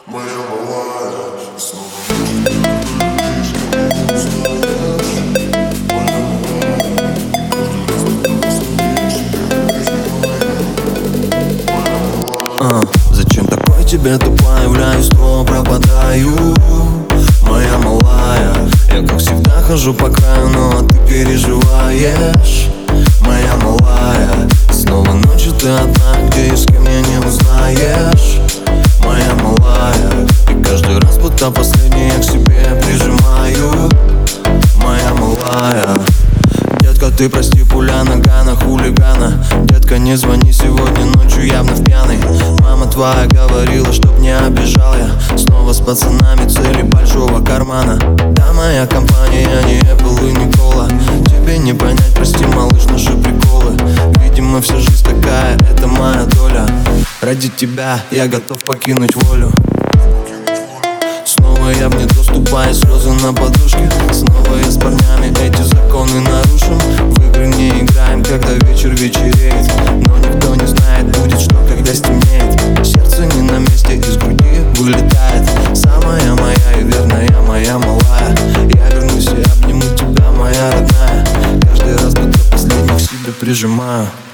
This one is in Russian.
Моя малая, снова зачем такой тебе тупая? Являюсь, снова пропадаю. Моя малая, я как всегда хожу по краю, но ты переживаешь. Моя малая, снова ночью ты одна, где и с кем меня не узнаешь. Моя малая, и каждый раз будто последний я к себе прижимаю. Моя малая, детка, ты прости, пуля нагана, хулигана. Детка, не звони сегодня ночью, явно в пьяной. Мама твоя говорила, чтоб не обижал я. Снова с пацанами цели большого кармана. Да, моя компания, не Apple и не Кола. Тебе не понять, прости, малыш, наши приколы. Видимо, вся жизнь такая, это моя доля. Ради тебя я готов покинуть волю. Снова я в недоступе, слезы на подушке. Снова я с парнями эти законы нарушим. В игры не играем, когда вечер вечереет. Но никто не знает, будет что, когда стемнеет. Сердце не на месте, из груди вылетает. Самая моя и верная моя малая. Я вернусь и обниму тебя, моя родная. Каждый раз, будто последних себе прижимаю.